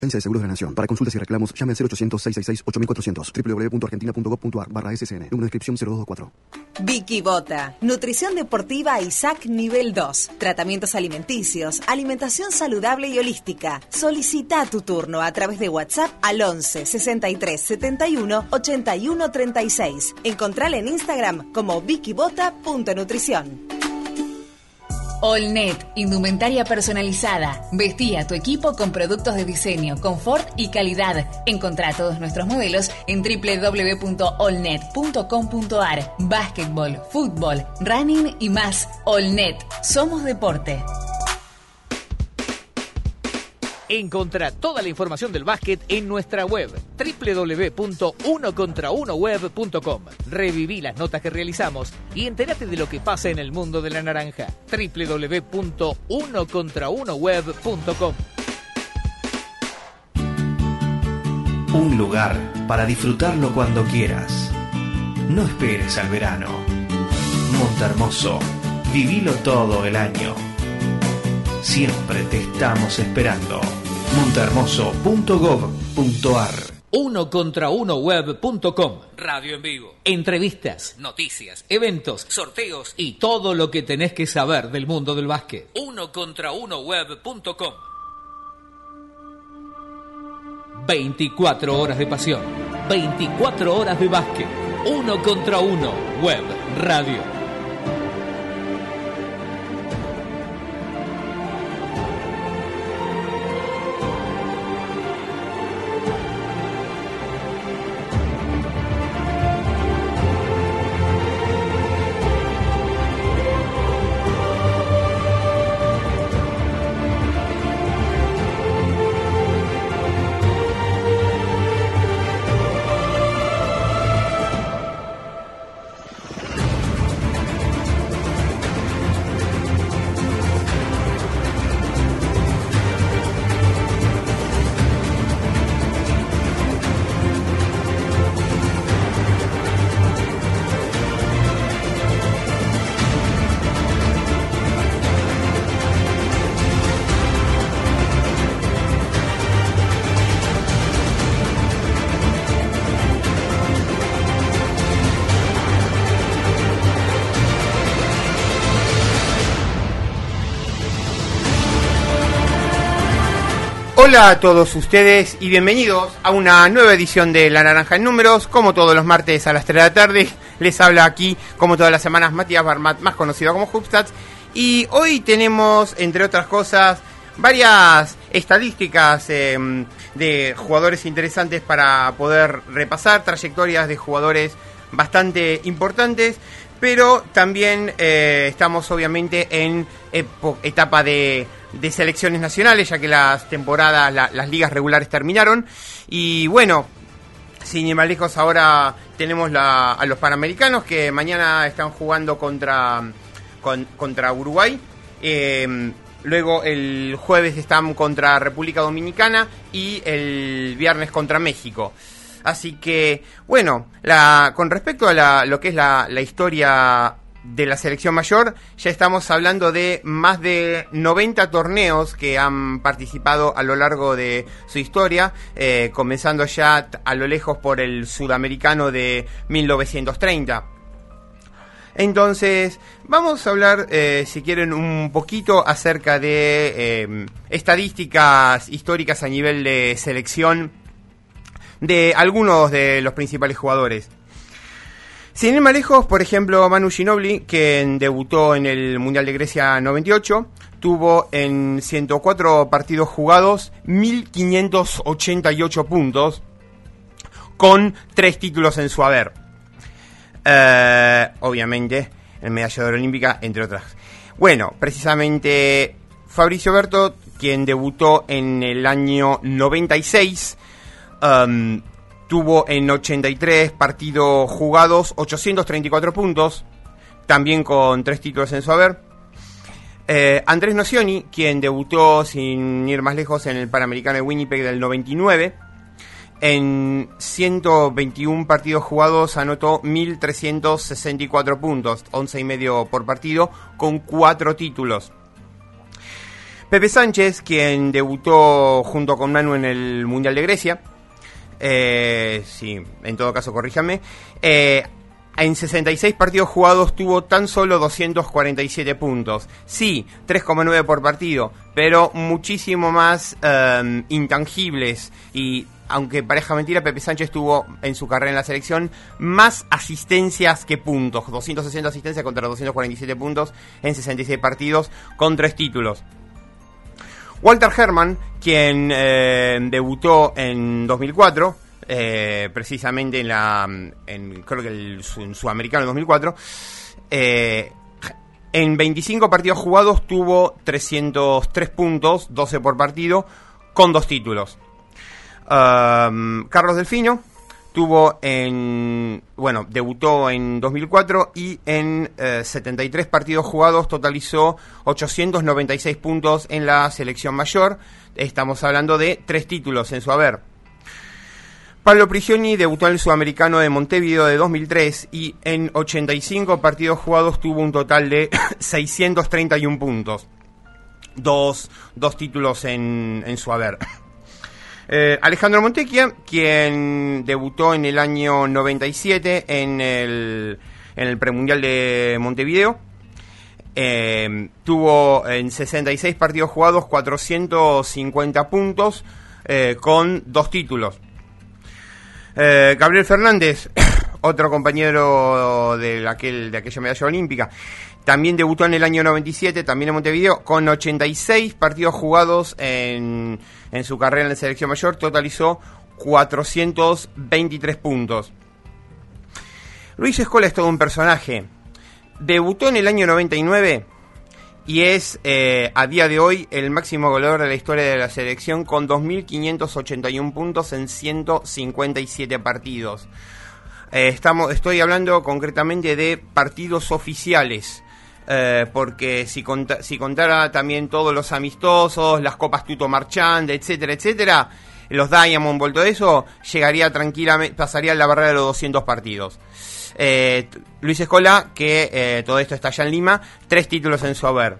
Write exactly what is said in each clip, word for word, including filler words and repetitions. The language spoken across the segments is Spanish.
Agencia de Seguros de la Nación. Para consultas y reclamos, llame al cero ochocientos, seiscientos sesenta y seis, ocho mil cuatrocientos. doble u doble u doble u punto argentina punto gov punto ar barra S S N. Número de inscripción cero dos dos cuatro. Vicky Bota. Nutrición deportiva I S A C nivel dos. Tratamientos alimenticios, alimentación saludable y holística. Solicita tu turno a través de WhatsApp al once, sesenta y tres, setenta y uno, ochenta y uno, treinta y seis. Encontrala en Instagram como vicybota punto nutrición. Allnet, indumentaria personalizada. Vestí a tu equipo con productos de diseño, confort y calidad. Encontrá todos nuestros modelos en doble u doble u doble u punto allnet punto com punto ar. Básquetbol, fútbol, running y más. Allnet, somos deporte. Encontrá toda la información del básquet en nuestra web doble u doble u doble u punto uno contra uno web punto com. Reviví las notas que realizamos y entérate de lo que pasa en el mundo de la naranja. doble u doble u doble u punto uno contra uno web punto com. Un lugar para disfrutarlo cuando quieras. No esperes al verano. Montehermoso, vivilo todo el año. Siempre te estamos esperando. montehermoso punto gov punto ar. uno contra uno web punto com. Radio en vivo. Entrevistas, noticias, eventos, sorteos y todo lo que tenés que saber del mundo del básquet. uno contra uno web punto com. veinticuatro horas de pasión. veinticuatro horas de básquet. uno contra uno web radio. Hola a todos ustedes y bienvenidos a una nueva edición de La Naranja en Números. Como todos los martes a las tres de la tarde, les habla aquí, como todas las semanas, Matías Barmat, más conocido como Hubstats. Y hoy tenemos, entre otras cosas, varias estadísticas eh, de jugadores interesantes para poder repasar, trayectorias de jugadores bastante importantes. Pero también eh, estamos obviamente en epo- etapa de... de selecciones nacionales, ya que las temporadas, la, las ligas regulares terminaron. Y bueno, sin ir más lejos, ahora tenemos la, a los Panamericanos que mañana están jugando contra, con, contra Uruguay. Eh, luego el jueves están contra República Dominicana y el viernes contra México. Así que, bueno, la, con respecto a la, lo que es la, la historia de la selección mayor, ya estamos hablando de más de noventa torneos que han participado a lo largo de su historia, eh, comenzando ya a lo lejos por el sudamericano de mil novecientos treinta. Entonces, vamos a hablar, eh, si quieren, un poquito acerca de eh, estadísticas históricas a nivel de selección de algunos de los principales jugadores. Sin ir más lejos, por ejemplo, Manu Ginóbili, quien debutó en el Mundial de Grecia noventa y ocho, tuvo en ciento cuatro partidos jugados mil quinientos ochenta y ocho puntos, con tres títulos en su haber. Eh, obviamente, en medalla de oro olímpica, entre otras. Bueno, precisamente Fabricio Berto, quien debutó en el año noventa y seis, um, tuvo en ochenta y tres partidos jugados ochocientos treinta y cuatro puntos, también con tres títulos en su haber. Eh, Andrés Nocioni, quien debutó, sin ir más lejos, en el Panamericano de Winnipeg del noventa y nueve, en ciento veintiún partidos jugados anotó mil trescientos sesenta y cuatro puntos, once y medio por partido, con cuatro títulos. Pepe Sánchez, quien debutó junto con Manu en el Mundial de Grecia, eh, sí, en todo caso corríjame, eh, en sesenta y seis partidos jugados tuvo tan solo doscientos cuarenta y siete puntos. Sí, tres coma nueve por partido, pero muchísimo más eh, intangibles. Y aunque pareja mentira, Pepe Sánchez tuvo en su carrera en la selección más asistencias que puntos. doscientas sesenta asistencias contra doscientos cuarenta y siete puntos en sesenta y seis partidos con tres títulos. Walter Herrmann, quien eh, debutó en dos mil cuatro... Eh, precisamente en la en, creo que el en Sudamericano dos mil cuatro, eh, en veinticinco partidos jugados tuvo trescientos tres puntos, doce por partido, con dos títulos. um, Carlos Delfino tuvo en bueno debutó en dos mil cuatro y en eh, setenta y tres partidos jugados totalizó ochocientos noventa y seis puntos en la selección mayor. Estamos hablando de tres títulos en su haber. Pablo Prigioni debutó en el Sudamericano de Montevideo de dos mil tres y en ochenta y cinco partidos jugados tuvo un total de seiscientos treinta y uno puntos. Dos, dos títulos en, en su haber. Eh, Alejandro Montecchia, quien debutó en el año noventa y siete en el, en el premundial de Montevideo. Eh, tuvo en sesenta y seis partidos jugados cuatrocientos cincuenta puntos eh, con dos títulos. Eh, Gabriel Fernández, otro compañero de, aquel, de aquella medalla olímpica, también debutó en el año noventa y siete, también en Montevideo, con ochenta y seis partidos jugados en, en su carrera en la selección mayor, totalizó cuatrocientos veintitrés puntos. Luis Escola es todo un personaje. Debutó en el año noventa y nueve y es eh, a día de hoy el máximo goleador de la historia de la selección con dos mil quinientos ochenta y uno puntos en ciento cincuenta y siete partidos. Eh, estamos, estoy hablando concretamente de partidos oficiales, eh, porque si, conta, si contara también todos los amistosos, las copas Tuto Marchand, etcétera, etcétera, los Diamond Ball, todo eso, llegaría tranquilamente, pasaría la barrera de los doscientos partidos. Eh, Luis Escola, que eh, todo esto está allá en Lima, tres títulos en su haber.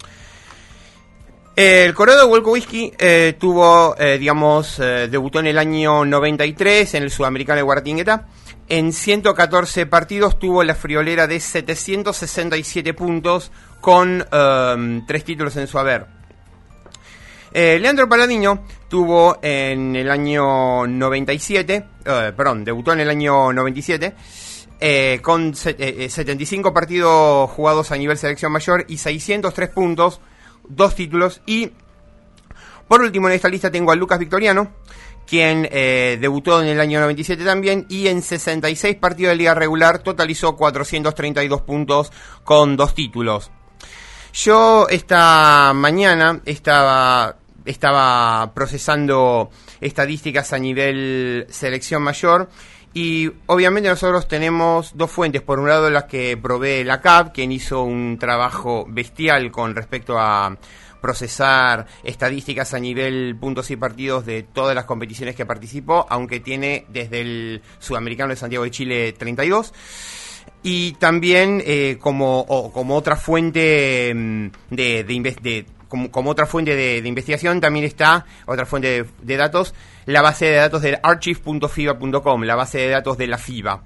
El Corrado Wolkowski eh, tuvo, eh, digamos, eh, debutó en el año noventa y tres en el Sudamericano de Guaratinguetá. En ciento catorce partidos tuvo la friolera de setecientos sesenta y siete puntos con eh, tres títulos en su haber. Eh, Leandro Paladino tuvo en el año noventa y siete, eh, perdón, debutó en el año noventa y siete. Eh, con eh, setenta y cinco partidos jugados a nivel selección mayor y seiscientos tres puntos, dos títulos. Y por último en esta lista tengo a Lucas Victoriano, quien eh, debutó en el año noventa y siete también y en sesenta y seis partidos de liga regular totalizó cuatrocientos treinta y dos puntos con dos títulos. Yo esta mañana estaba, estaba procesando estadísticas a nivel selección mayor. Y obviamente nosotros tenemos dos fuentes, por un lado las que provee la C A B, quien hizo un trabajo bestial con respecto a procesar estadísticas a nivel puntos y partidos de todas las competiciones que participó, aunque tiene desde el Sudamericano de Santiago de Chile treinta y dos. Y también eh, como, o, como otra fuente de, de, de como, como otra fuente de, de investigación también está otra fuente de, de datos, la base de datos del archive punto fiba punto com, la base de datos de la FIBA.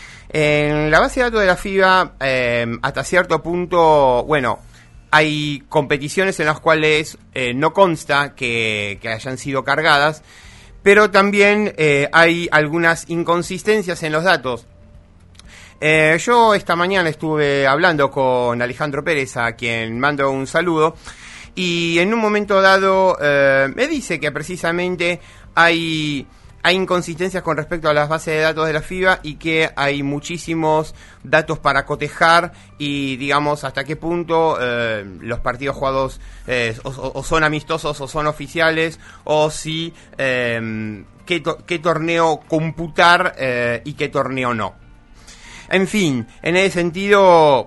En la base de datos de la FIBA, eh, hasta cierto punto, bueno, hay competiciones en las cuales eh, no consta que, que hayan sido cargadas, pero también eh, hay algunas inconsistencias en los datos. Eh, yo esta mañana estuve hablando con Alejandro Pérez, a quien mando un saludo, y en un momento dado eh, me dice que precisamente hay, hay inconsistencias con respecto a las bases de datos de la FIBA y que hay muchísimos datos para cotejar y digamos hasta qué punto eh, los partidos jugados eh, o, o son amistosos o son oficiales, o si eh, qué, to- qué torneo computar eh, y qué torneo no. En fin, en ese sentido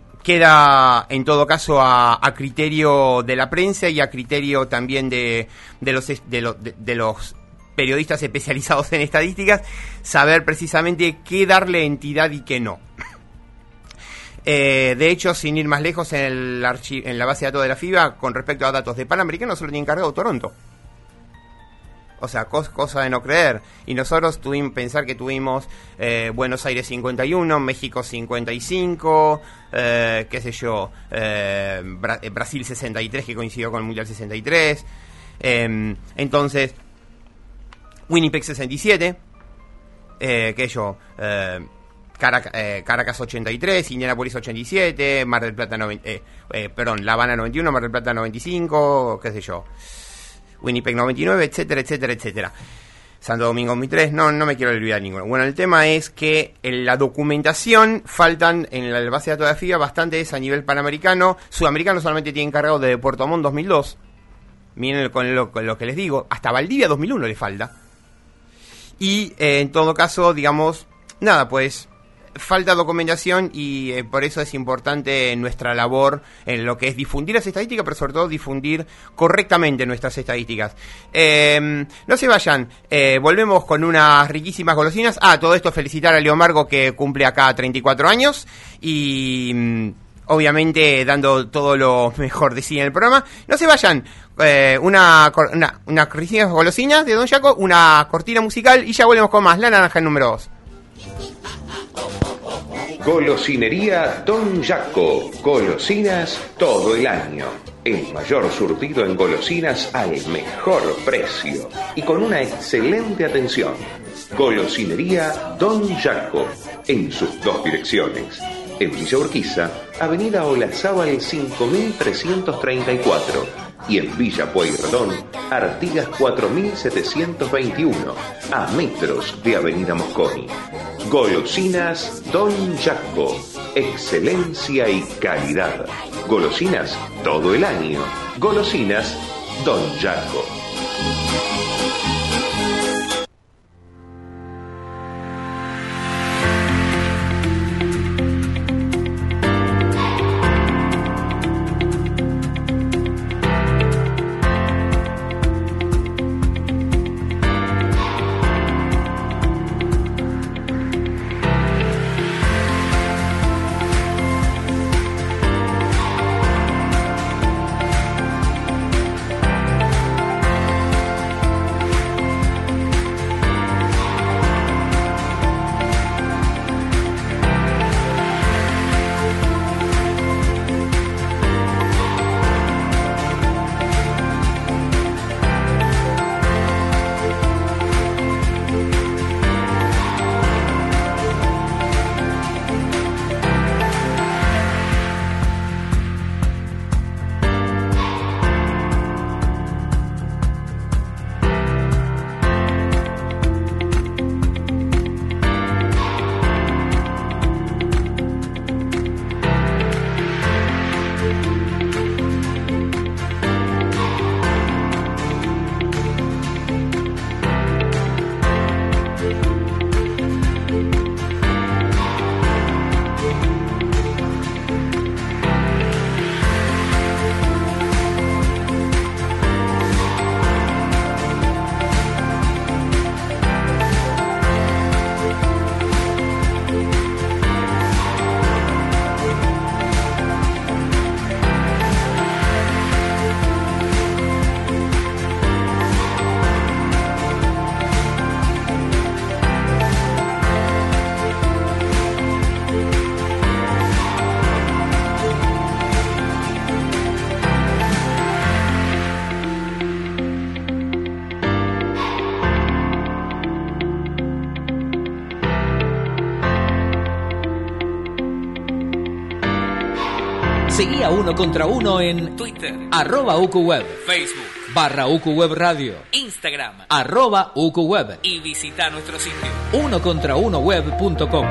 queda en todo caso a, a criterio de la prensa y a criterio también de, de, los, de, lo, de, de los periodistas especializados en estadísticas saber precisamente qué darle entidad y qué no. Eh, de hecho, sin ir más lejos, en, el archi- en la base de datos de la FIBA, con respecto a datos de Panamericano, solo tiene encargado Toronto. O sea, cos- cosa de no creer. Y nosotros tuvimos pensar que tuvimos eh, Buenos Aires cincuenta y uno, México cincuenta y cinco, eh, qué sé yo, eh, Bra- eh, Brasil sesenta y tres, que coincidió con el Mundial sesenta y tres. Eh, entonces, Winnipeg sesenta y siete, eh, qué sé yo, eh, Carac- eh, Caracas ochenta y tres, Indianapolis ochenta y siete, Mar del Plata noventa, eh, eh, perdón, La Habana noventa y uno, Mar del Plata noventa y cinco, qué sé yo, Winnipeg noventa y nueve, etcétera, etcétera, etcétera. Santo Domingo dos mil tres, no, no me quiero olvidar ninguno. Bueno, el tema es que en la documentación faltan en la base de datos de la FIBA bastantes a nivel panamericano. Sudamericano solamente tiene encargado de Puerto Montt dos mil dos. Miren con lo, con lo que les digo, hasta Valdivia dos mil uno le falta. Y eh, en todo caso, digamos, nada, pues falta documentación y eh, por eso es importante nuestra labor en lo que es difundir las estadísticas, pero sobre todo difundir correctamente nuestras estadísticas. Eh, no se vayan, eh, volvemos con unas riquísimas golosinas. Ah, todo esto felicitar a Leo Margo, que cumple acá treinta y cuatro años y mm, obviamente dando todo lo mejor de sí en el programa. No se vayan, eh, una, una, una riquísimas golosinas de Don Jaco, una cortina musical y ya volvemos con más. La Naranja en número dos. Golosinería Don Jaco. Golosinas todo el año. El mayor surtido en golosinas al mejor precio y con una excelente atención. Golosinería Don Jaco, en sus dos direcciones. En Villa Urquiza, Avenida Olazábal cinco mil trescientos treinta y cuatro. Y en Villa Pueyrredón, Artigas cuatro mil setecientos veintiuno, a metros de Avenida Mosconi. Golosinas Don Jaco, excelencia y calidad. Golosinas todo el año. Golosinas Don Jaco. Seguí a Uno Contra Uno en Twitter, arroba UQWeb, Facebook, barra UQWeb Radio, Instagram, arroba UQWeb, y visita nuestro sitio, uno contra uno web punto com.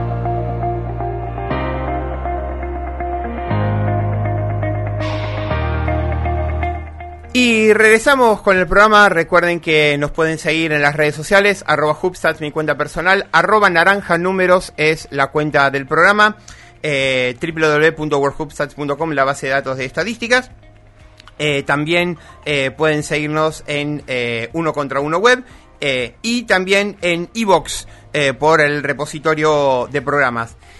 Y regresamos con el programa. Recuerden que nos pueden seguir en las redes sociales, arroba Hubstats, mi cuenta personal, arroba naranja números es la cuenta del programa, eh, doble u doble u doble u punto world hubstats punto com, la base de datos de estadísticas. Eh, también eh, pueden seguirnos en eh, Uno Contra Uno Web eh, y también en iVoox eh, por el repositorio de programas.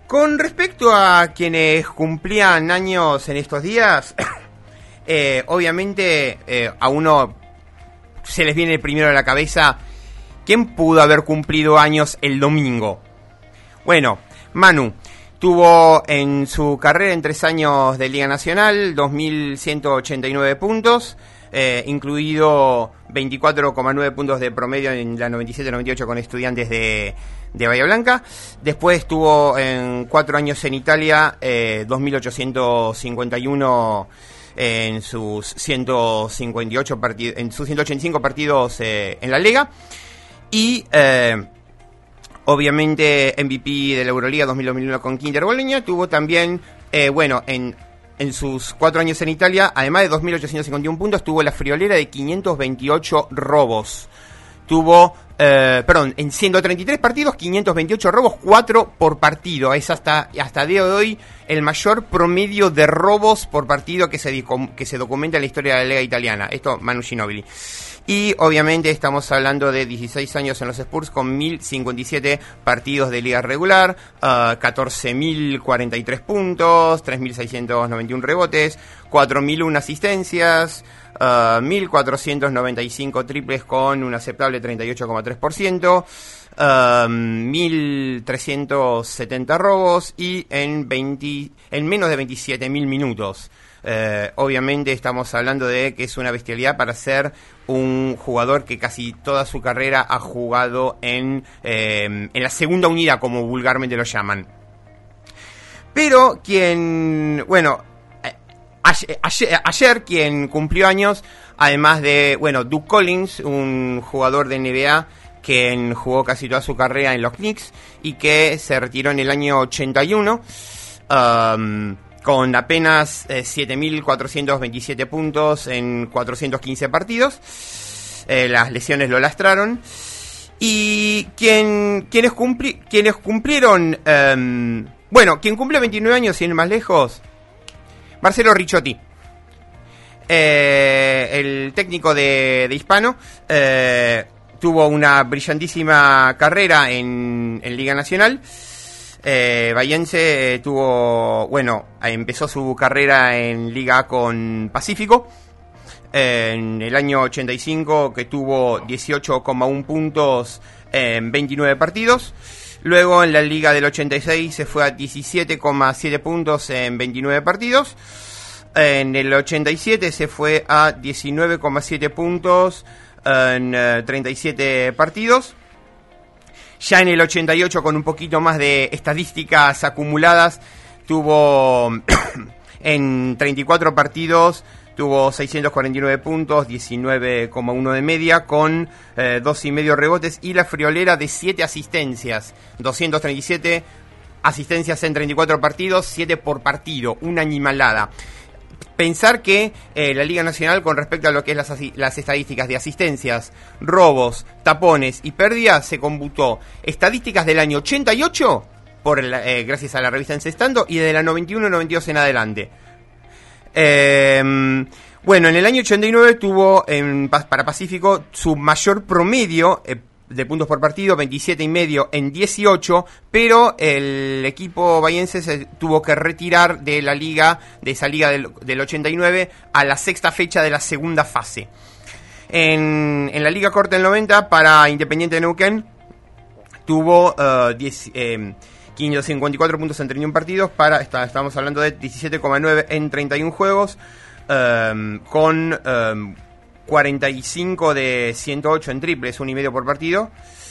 Con respecto a quienes cumplían años en estos días, eh, obviamente eh, a uno se les viene primero a la cabeza quién pudo haber cumplido años el domingo. Bueno, Manu tuvo en su carrera en tres años de Liga Nacional dos mil ciento ochenta y nueve puntos, eh, incluido veinticuatro coma nueve puntos de promedio en la noventa y siete noventa y ocho con Estudiantes de, de Bahía Blanca. Después tuvo en cuatro años en Italia eh, dos mil ochocientos cincuenta y uno en sus ciento cincuenta y ocho partidos, en sus ciento ochenta y cinco partidos eh, en la Liga. Y eh, obviamente M V P de la Euroliga dos mil uno con Kinder Bolonia. Tuvo también, eh, bueno, en, en sus cuatro años en Italia, además de dos mil ochocientos cincuenta y uno puntos, tuvo la friolera de quinientos veintiocho robos. Tuvo, eh, perdón, en ciento treinta y tres partidos, quinientos veintiocho robos, cuatro por partido. Es hasta hasta día de hoy el mayor promedio de robos por partido que se, que se documenta en la historia de la Liga italiana. Esto, Manu Ginóbili. Y obviamente estamos hablando de dieciséis años en los Spurs con mil cincuenta y siete partidos de liga regular, uh, catorce mil cuarenta y tres puntos, tres mil seiscientos noventa y uno rebotes, cuatro mil uno asistencias, uh, mil cuatrocientos noventa y cinco triples con un aceptable treinta y ocho coma tres por ciento, uh, mil trescientos setenta robos y en, veinte, en menos de veintisiete mil minutos. Eh, obviamente estamos hablando de que es una bestialidad para ser un jugador que casi toda su carrera ha jugado en, eh, en la segunda unidad, como vulgarmente lo llaman. Pero quien, bueno, eh, ayer, ayer, ayer quien cumplió años, además de, bueno, Doug Collins, un jugador de N B A que jugó casi toda su carrera en los Knicks y que se retiró en el año ochenta y uno. Um, con apenas eh, siete mil cuatrocientos veintisiete puntos en cuatrocientos quince partidos. Eh, las lesiones lo lastraron. Y quien, quienes, cumpli, quienes cumplieron... Eh, bueno, quien cumple veintinueve años, sin ir más lejos, Marcelo Ricciotti. Eh, el técnico de, de Hispano eh, tuvo una brillantísima carrera en, en Liga Nacional. Eh, Bahiense eh, tuvo, bueno, empezó su carrera en Liga A con Pacífico eh, en el año ochenta y cinco, que tuvo dieciocho coma uno puntos en veintinueve partidos. Luego en la Liga del ochenta y seis se fue a diecisiete coma siete puntos en veintinueve partidos. En el ochenta y siete se fue a diecinueve coma siete puntos en uh, treinta y siete partidos. Ya en el ochenta y ocho, con un poquito más de estadísticas acumuladas, tuvo en treinta y cuatro partidos, tuvo seiscientos cuarenta y nueve puntos, diecinueve coma uno de media, con eh, dos y medio rebotes y la friolera de siete asistencias, doscientos treinta y siete asistencias en treinta y cuatro partidos, siete por partido, una animalada. Pensar que eh, la Liga Nacional, con respecto a lo que es las, las estadísticas de asistencias, robos, tapones y pérdidas, se computó estadísticas del año ochenta y ocho, por el, eh, gracias a la revista Encestando, y de la noventa y uno noventa y dos en adelante. Eh, bueno, en el año ochenta y nueve tuvo en, para Pacífico su mayor promedio eh, de puntos por partido, veintisiete y medio en dieciocho, pero el equipo bahiense se tuvo que retirar de la liga, de esa liga del, del ochenta y nueve, a la sexta fecha de la segunda fase. En, en la liga corta del noventa, para Independiente de Neuquén, tuvo uh, diez, eh, quinientos cincuenta y cuatro puntos en treinta y uno partidos, para, está, estamos hablando de diecisiete coma nueve en treinta y uno juegos, um, con... Um, cuarenta y cinco de ciento ocho en triples, un y medio por partido.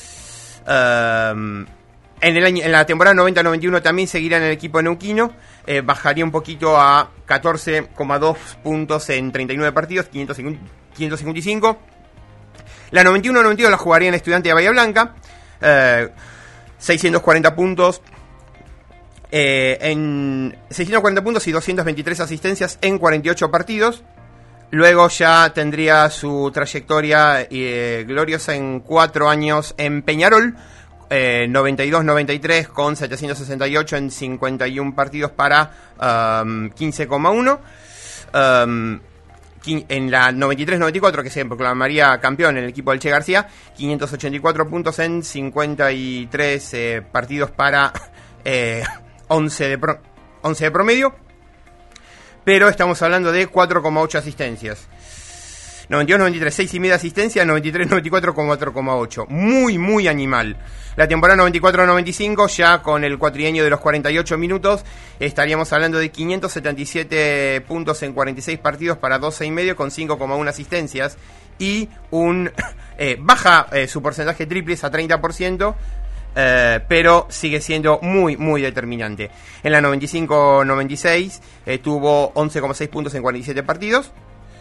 Um, en, el año, en la temporada noventa noventa y uno también seguirá en el equipo neuquino. Eh, bajaría un poquito a catorce coma dos puntos en treinta y nueve partidos, quinientos cincuenta y cinco. La noventa y uno noventa y dos la jugaría en Estudiante de Bahía Blanca. Eh, seiscientos cuarenta puntos. Eh, en seiscientos cuarenta puntos y doscientas veintitrés asistencias en cuarenta y ocho partidos. Luego ya tendría su trayectoria eh, gloriosa en cuatro años en Peñarol, eh, noventa y dos noventa y tres con setecientos sesenta y ocho en cincuenta y uno partidos para um, quince coma uno. Um, en la noventa y tres noventa y cuatro, que se proclamaría campeón en el equipo del Che García, quinientos ochenta y cuatro puntos en cincuenta y tres eh, partidos para... Eh, once de, pro, once de promedio, pero estamos hablando de cuatro coma ocho asistencias. noventa y dos noventa y tres, seis y media asistencia, noventa y tres noventa y cuatro, cuatro coma ocho. Muy, muy animal. La temporada noventa y cuatro noventa y cinco, ya con el cuatrienio de los cuarenta y ocho minutos, estaríamos hablando de quinientos setenta y siete puntos en cuarenta y seis partidos para doce y medio con cinco coma uno asistencias. Y un eh, baja eh, su porcentaje triples a treinta por ciento. Eh, pero sigue siendo muy, muy determinante. En la noventa y cinco noventa y seis eh, tuvo once coma seis puntos en cuarenta y siete partidos.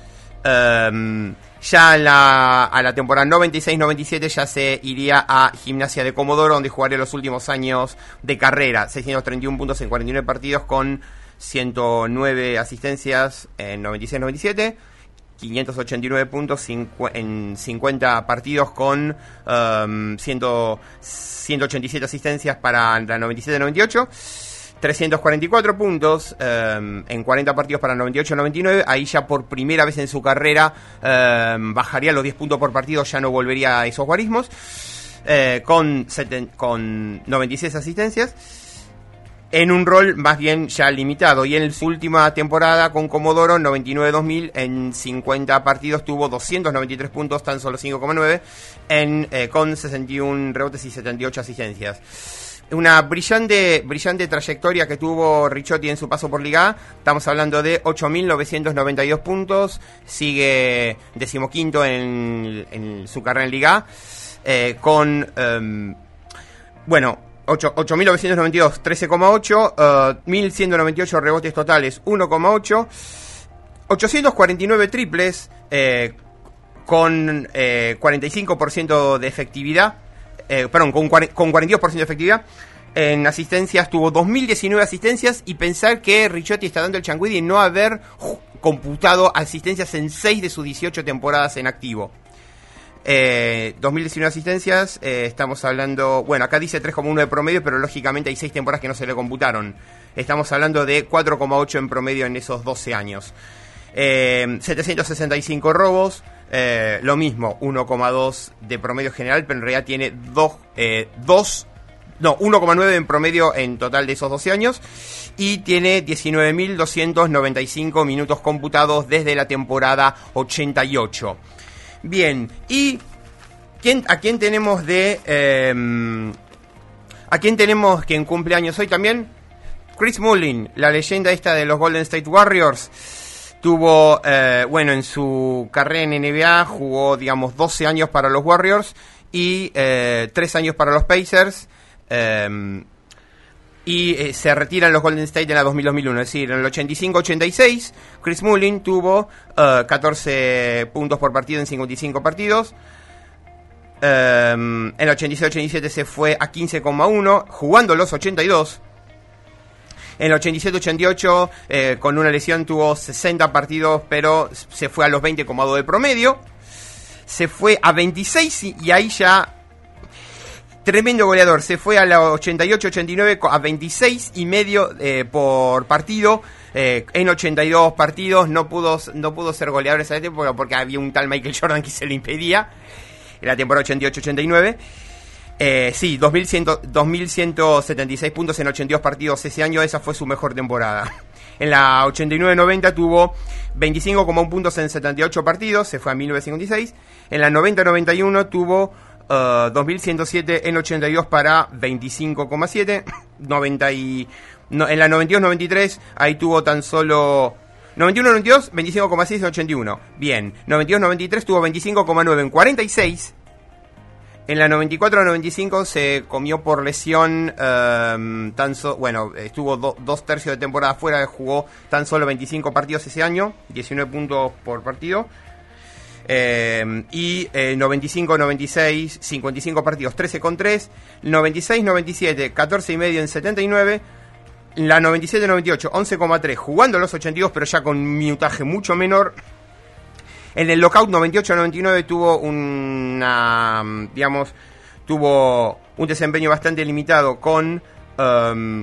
Um, ya a la, a la temporada noventa y seis noventa y siete ya se iría a Gimnasia de Comodoro, donde jugaría los últimos años de carrera. Seiscientos treinta y uno puntos en cuarenta y nueve partidos con ciento nueve asistencias en noventa y seis noventa y siete. quinientos ochenta y nueve puntos en cincuenta partidos con um, ciento ochenta y siete asistencias para la noventa y siete noventa y ocho. trescientos cuarenta y cuatro puntos um, en cuarenta partidos para noventa y ocho noventa y nueve. Ahí ya por primera vez en su carrera um, bajaría los diez puntos por partido, ya no volvería a esos guarismos. Eh, con, seten, con noventa y seis asistencias. En un rol más bien ya limitado. Y en su última temporada con Comodoro, noventa y nueve dos mil, en cincuenta partidos tuvo doscientos noventa y tres puntos, tan solo cinco coma nueve, en, eh, con sesenta y uno rebotes y setenta y ocho asistencias. Una brillante, brillante trayectoria que tuvo Ricciotti en su paso por Liga A. Estamos hablando de ocho mil novecientos noventa y dos puntos. Sigue decimoquinto en, en su carrera en Liga A. Eh, con, um, bueno... ocho mil novecientos noventa y dos, trece coma ocho, uh, mil ciento noventa y ocho rebotes totales, uno coma ocho, ochocientos cuarenta y nueve triples, eh, con eh, cuarenta y cinco por ciento de efectividad, eh, perdón, con, con cuarenta y dos por ciento de efectividad. En asistencias tuvo dos mil diecinueve asistencias, y pensar que Ricciotti está dando el changuidi y no haber uh, computado asistencias en seis de sus dieciocho temporadas en activo. Eh, dos mil diecinueve asistencias, eh, estamos hablando, bueno, acá dice tres coma uno de promedio, pero lógicamente hay seis temporadas que no se le computaron. Estamos hablando de cuatro coma ocho en promedio en esos doce años. Eh, setecientos sesenta y cinco robos, eh, lo mismo, uno coma dos de promedio general, pero en realidad tiene dos, eh, dos, no, uno coma nueve en promedio en total de esos doce años. Y tiene diecinueve mil doscientos noventa y cinco minutos computados desde la temporada ochenta y ocho. Bien, ¿y quién, a quién tenemos de... Eh, ¿A quién tenemos que en cumpleaños hoy también? Chris Mullin, la leyenda esta de los Golden State Warriors. Tuvo, eh, bueno, en su carrera en N B A jugó, digamos, doce años para los Warriors y eh, tres años para los Pacers. Eh, y eh, se retiran los Golden State en la dos mil dos mil uno, es decir, en el ochenta y cinco ochenta y seis Chris Mullin tuvo uh, catorce puntos por partido en cincuenta y cinco partidos. Um, en el ochenta y seis ochenta y siete se fue a quince coma uno, jugando los ochenta y dos. En el ochenta y siete ochenta y ocho, eh, con una lesión, tuvo sesenta partidos, pero se fue a los veinte coma dos de promedio. Se fue a veintiséis y, y ahí ya... Tremendo goleador, se fue a la ochenta y ocho ochenta y nueve a veintiséis y medio eh, por partido. Eh, en ochenta y dos partidos no pudo, no pudo ser goleador esa época porque había un tal Michael Jordan que se le impedía. En la temporada ochenta y ocho ochenta y nueve. Eh, sí, dos mil ciento setenta y seis puntos en ochenta y dos partidos ese año, esa fue su mejor temporada. En la ochenta y nueve noventa tuvo veinticinco coma uno puntos en setenta y ocho partidos, se fue a mil novecientos cincuenta y seis. En la noventa noventa y uno tuvo... Uh, dos mil ciento siete en ochenta y dos para veinticinco coma siete. noventa y, no, en la noventa y dos noventa y tres ahí tuvo tan solo noventa y uno noventa y dos, veinticinco coma seis en ochenta y uno. Bien, noventa y dos noventa y tres tuvo veinticinco coma nueve en cuarenta y seis. En la noventa y cuatro noventa y cinco se comió por lesión, um, tan so, bueno, estuvo do, dos tercios de temporada fuera, jugó tan solo veinticinco partidos ese año, diecinueve puntos por partido. Eh, y eh, noventa y cinco noventa y seis, cincuenta y cinco partidos, trece con tres. noventa y seis noventa y siete, catorce y medio en setenta y nueve. La noventa y siete noventa y ocho, once coma tres, jugando los ochenta y dos, pero ya con un minutaje mucho menor. En el lockout noventa y ocho noventa y nueve tuvo una, digamos, tuvo un desempeño bastante limitado con um,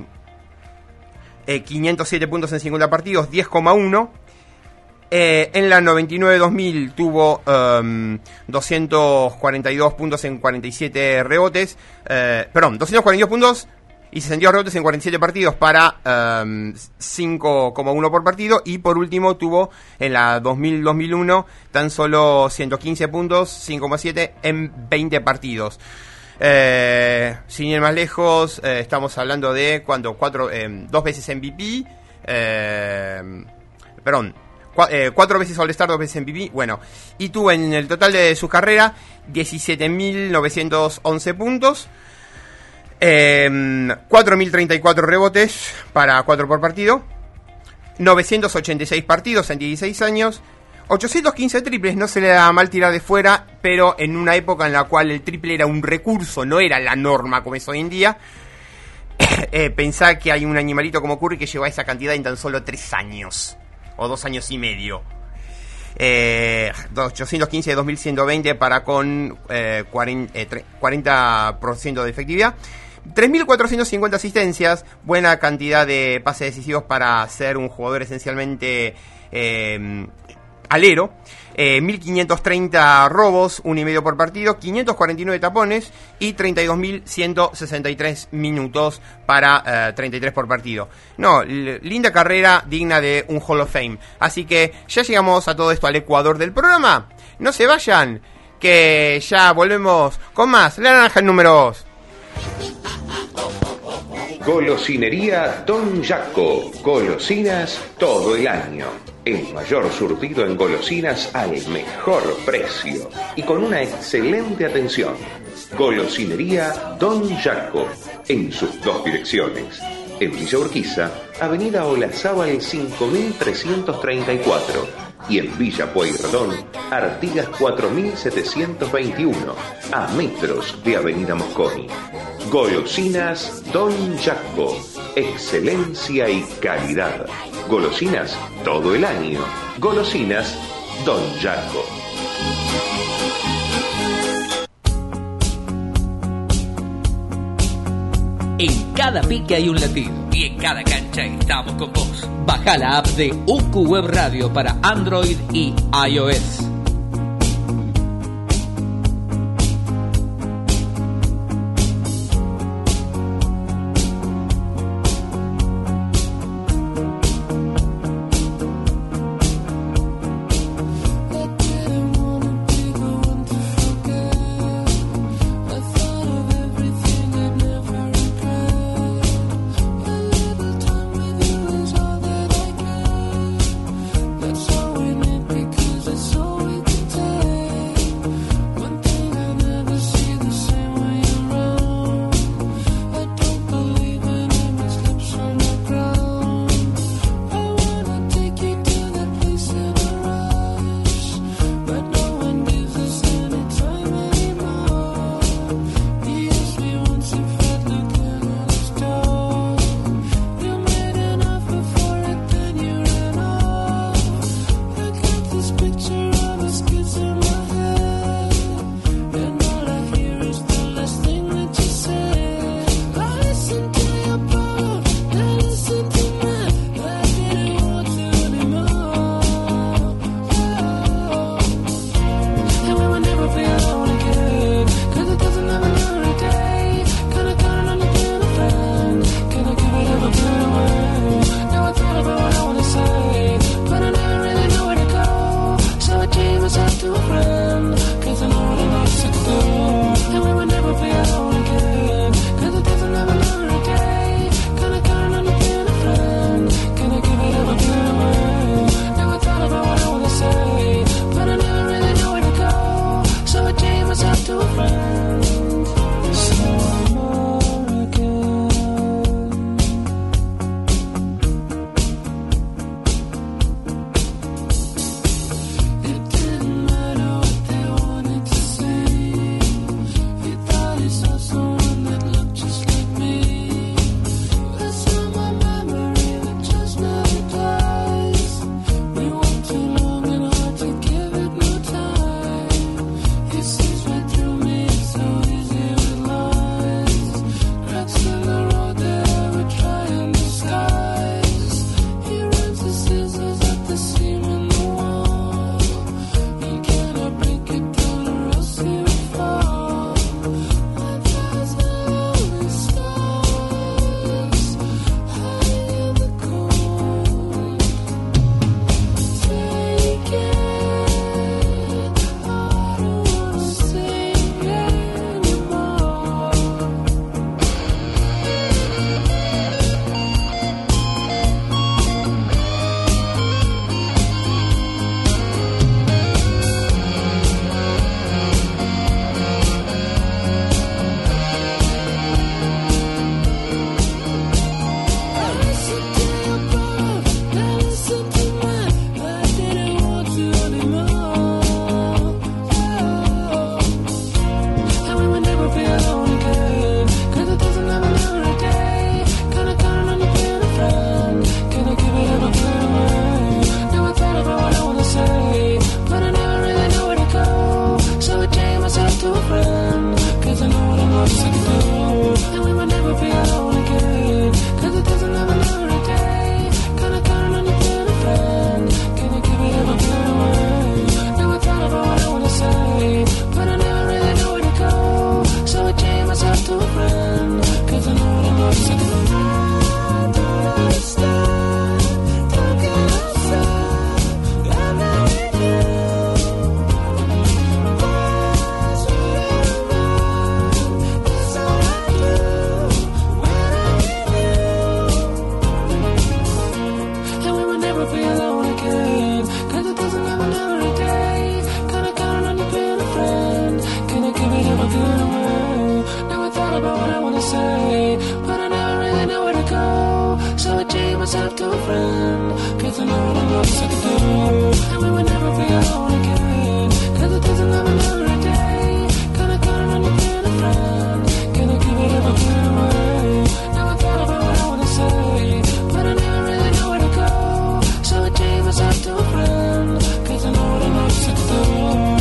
eh, quinientos siete puntos en cincuenta partidos, diez coma uno. Eh, en la noventa y nueve dos mil tuvo um, doscientos cuarenta y dos puntos en cuarenta y siete rebotes. Eh, perdón, doscientos cuarenta y dos puntos y sesenta y dos rebotes en cuarenta y siete partidos para um, cinco coma uno por partido. Y por último tuvo en la dos mil dos mil uno tan solo ciento quince puntos, cinco coma siete en veinte partidos. Eh, sin ir más lejos, eh, estamos hablando de cuando cuatro, eh, dos veces M V P, eh, perdón, cua, eh, cuatro veces All-Star, dos veces M V P, bueno, y tuvo en el total de su carrera diecisiete mil novecientos once puntos, eh, cuatro mil treinta y cuatro rebotes para cuatro por partido, novecientos ochenta y seis partidos en dieciséis años, ochocientos quince triples. No se le da mal tirar de fuera, pero en una época en la cual el triple era un recurso, no era la norma como es hoy en día. eh, pensá que hay un animalito como Curry que lleva esa cantidad en tan solo tres años, o dos años y medio. Eh, ochocientos quince de dos mil ciento veinte para con eh, cuarenta, eh, cuarenta por ciento de efectividad. tres mil cuatrocientas cincuenta asistencias, buena cantidad de pases decisivos para ser un jugador esencialmente eh, alero, eh, mil quinientos treinta robos, uno y medio por partido, quinientos cuarenta y nueve tapones y treinta y dos mil ciento sesenta y tres minutos para eh, treinta y tres por partido. No, l- linda carrera digna de un Hall of Fame. Así que ya llegamos a todo esto al Ecuador del programa. No se vayan, que ya volvemos con más La Naranja en Números. Golosinería Don Jaco. Golosinas todo el año. El mayor surtido en golosinas al mejor precio y con una excelente atención. Golosinería Don Jaco. En sus dos direcciones. En Villa Urquiza, Avenida Olazábal cinco mil trescientos treinta y cuatro. Y en Villa Pueyrredón, Artigas cuatro mil setecientos veintiuno, a metros de Avenida Mosconi. Golosinas Don Jaco, excelencia y calidad. Golosinas todo el año. Golosinas Don Jaco. En cada pique hay un latido y en cada cancha estamos con vos. Baja la app de U Q Web Radio para Android y iOS. That's all we need because it's all we us have to a friend, cause I know what I'm not sick to do, and we will never be alone again, cause it doesn't have another day, gonna count on you being a friend, gonna give it everything away, never thought about what I wanna say, but I never really know where to go, so I gave us up to a friend, cause I know what I'm not sick to do.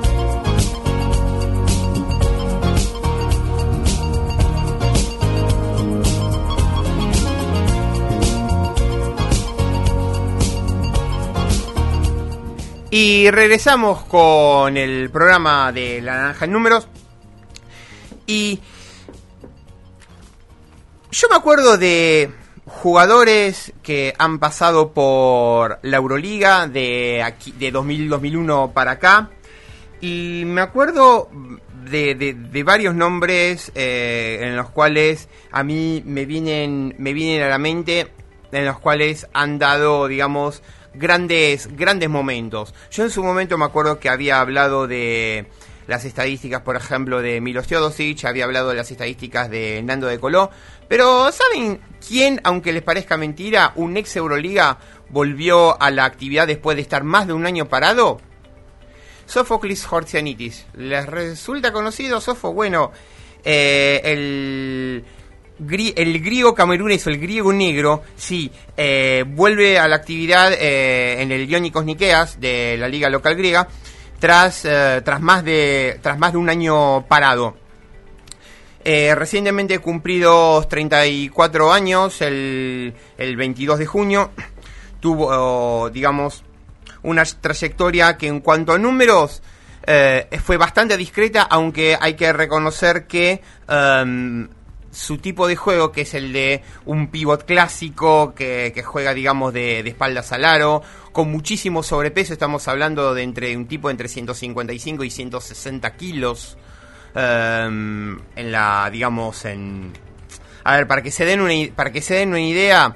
Y regresamos con el programa de La Naranja en Números. Y yo me acuerdo de jugadores que han pasado por la Euroliga de aquí, de dos mil, dos mil uno para acá. Y me acuerdo de, de, de varios nombres eh, en los cuales a mí me vienen, me vienen a la mente, en los cuales han dado, digamos, grandes grandes momentos. Yo en su momento me acuerdo que había hablado de las estadísticas, por ejemplo, de Milos Teodosic, había hablado de las estadísticas de Nando de Coló, pero ¿saben quién, aunque les parezca mentira, un ex Euroliga volvió a la actividad después de estar más de un año parado? Sofoklis Hortzianitis. ¿Les resulta conocido Sofo? Bueno, eh, el... el griego camerunés o el griego negro, sí, eh, vuelve a la actividad eh, en el Ionikos Nikeas de la liga local griega tras eh, tras más de tras más de un año parado. Eh, recientemente cumplidos treinta y cuatro años, el, el veintidós de junio, tuvo, oh, digamos, una trayectoria que en cuanto a números eh, fue bastante discreta, aunque hay que reconocer que um, su tipo de juego, que es el de un pivot clásico que, que juega, digamos, de, de espaldas al aro, con muchísimo sobrepeso, estamos hablando de entre un tipo entre ciento cincuenta y cinco y ciento sesenta kilos, um, en la, digamos, en... A ver, para que se den una, para que se den una idea,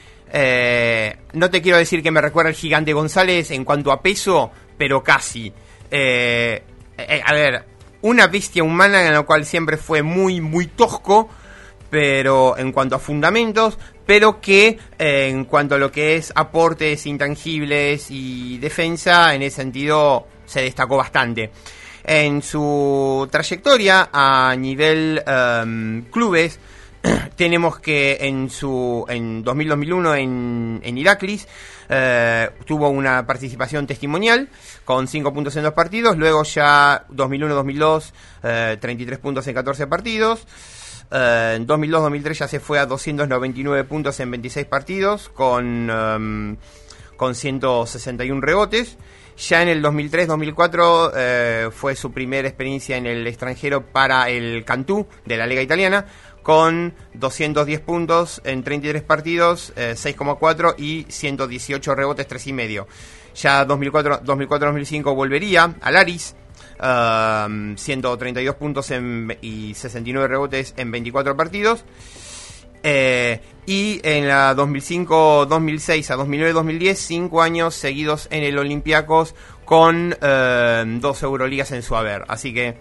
eh, no te quiero decir que me recuerda al Gigante González en cuanto a peso, pero casi. Eh, eh, a ver, una bestia humana en la cual siempre fue muy, muy tosco, pero en cuanto a fundamentos, pero que eh, en cuanto a lo que es aportes intangibles y defensa, en ese sentido se destacó bastante. En su trayectoria a nivel um, clubes, tenemos que en su en dos mil dos mil uno en, en Iraklis eh, tuvo una participación testimonial con cinco puntos en dos partidos, luego ya dos mil uno dos mil dos eh, treinta y tres puntos en catorce partidos. Uh, en dos mil dos dos mil tres ya se fue a doscientos noventa y nueve puntos en veintiséis partidos con, um, con ciento sesenta y uno rebotes. Ya en el dos mil tres dos mil cuatro uh, fue su primera experiencia en el extranjero para el Cantú de la Liga Italiana, con doscientos diez puntos en treinta y tres partidos, uh, seis coma cuatro y ciento dieciocho rebotes, tres y medio. Ya dos mil cuatro dos mil cinco volvería al Aris, Uh, ciento treinta y dos puntos en, y sesenta y nueve rebotes en veinticuatro partidos. Eh, y en la dos mil cinco dos mil seis a dos mil nueve dos mil diez, cinco años seguidos en el Olympiacos con uh, dos Euroligas en su haber. Así que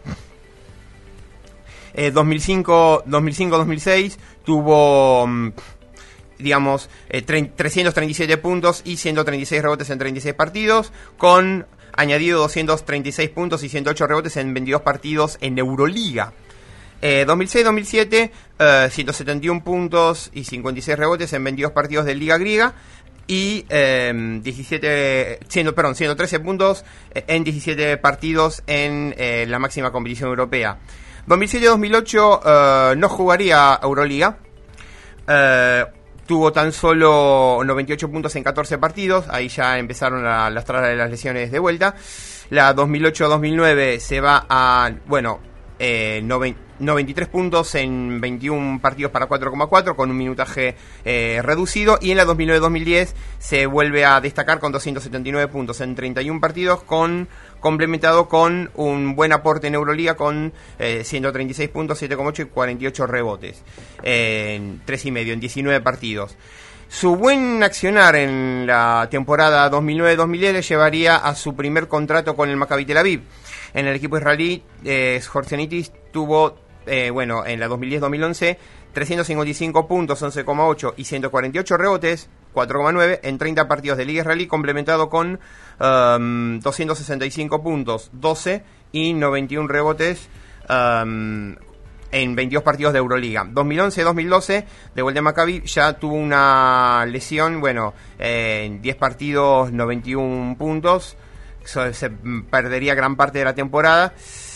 eh, dos mil cinco dos mil seis tuvo, um, digamos, eh, trescientos treinta y siete puntos y ciento treinta y seis rebotes en treinta y seis partidos, con añadido doscientos treinta y seis puntos y ciento ocho rebotes en veintidós partidos en Euroliga. Eh, dos mil seis dos mil siete, eh, ciento setenta y uno puntos y cincuenta y seis rebotes en veintidós partidos de Liga Griega. Y eh, diecisiete, cien, perdón, ciento trece puntos en diecisiete partidos en eh, la máxima competición europea. dos mil siete dos mil ocho eh, no jugaría Euroliga. Eh, Tuvo tan solo noventa y ocho puntos en catorce partidos. Ahí ya empezaron a lastrar de las lesiones de vuelta. La dos mil ocho dos mil nueve se va a, bueno, eh, noventa y tres puntos en veintiún partidos para cuatro coma cuatro, con un minutaje eh, reducido. Y en la dos mil nueve dos mil diez se vuelve a destacar con doscientos setenta y nueve puntos en treinta y uno partidos, con complementado con un buen aporte en Euroliga con eh, ciento treinta y seis puntos, siete coma ocho y cuarenta y ocho rebotes eh, en tres y medio en diecinueve partidos. Su buen accionar en la temporada dos mil nueve dos mil diez le llevaría a su primer contrato con el Maccabi Tel Aviv. En el equipo israelí, eh, Hortzianitis tuvo, eh, bueno, en la dos mil diez dos mil once trescientos cincuenta y cinco puntos, once coma ocho y ciento cuarenta y ocho rebotes, cuatro coma nueve en treinta partidos de Liga Israelí, complementado con um, doscientos sesenta y cinco puntos, doce y noventa y uno rebotes um, en veintidós partidos de Euroliga. dos mil once dos mil doce, de vuelta a Maccabi, ya tuvo una lesión, bueno, eh, en diez partidos, noventa y uno puntos, so, se perdería gran parte de la temporada.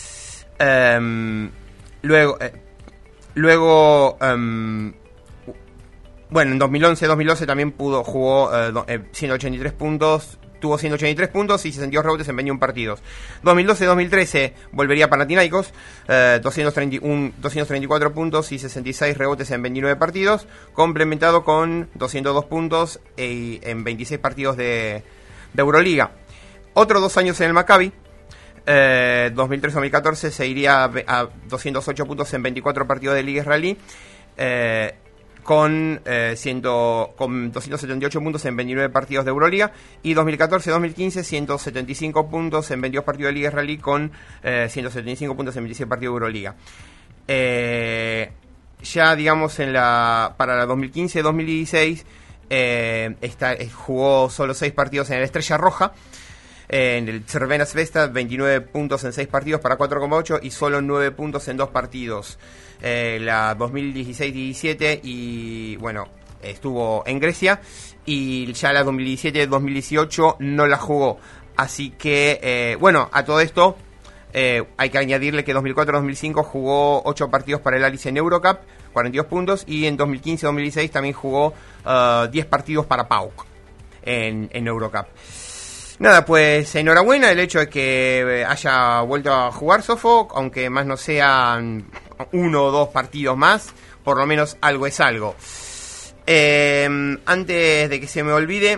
Um, luego, eh, luego um, bueno, en dos mil once dos mil doce también pudo jugó eh, eh, ciento ochenta y tres puntos, tuvo ciento ochenta y tres puntos y sesenta y dos rebotes en veintiuno partidos. dos mil doce dos mil trece volvería a Panathinaikos, eh, doscientos treinta y uno, doscientos treinta y cuatro puntos y sesenta y seis rebotes en veintinueve partidos, complementado con doscientos dos puntos eh, en veintiséis partidos de, de Euroliga. Otros dos años en el Maccabi. Eh, dos mil trece dos mil catorce se iría a, a doscientos ocho puntos en veinticuatro partidos de Liga Israelí, eh, con, eh, cien, con doscientos setenta y ocho puntos en veintinueve partidos de Euroliga. Y dos mil catorce dos mil quince ciento setenta y cinco puntos en veintidós partidos de Liga Israelí, con eh, ciento setenta y cinco puntos en veintiséis partidos de Euroliga. Eh, ya digamos en la para la dos mil quince dos mil dieciséis eh, está, eh, jugó solo seis partidos en el Estrella Roja. En el Cervena Svesta, veintinueve puntos en seis partidos para cuatro coma ocho y solo nueve puntos en dos partidos. Eh, la dos mil dieciséis diecisiete y bueno, estuvo en Grecia, y ya la dos mil diecisiete dos mil dieciocho no la jugó. Así que, eh, bueno, a todo esto eh, hay que añadirle que dos mil cuatro dos mil cinco jugó ocho partidos para el Alice en Eurocup, cuarenta y dos puntos, y en dos mil quince dos mil dieciséis también jugó uh, diez partidos para PAOK en, en Eurocup. Nada, pues enhorabuena el hecho de que haya vuelto a jugar Sofo, aunque más no sean uno o dos partidos más, por lo menos algo es algo. Eh, antes de que se me olvide,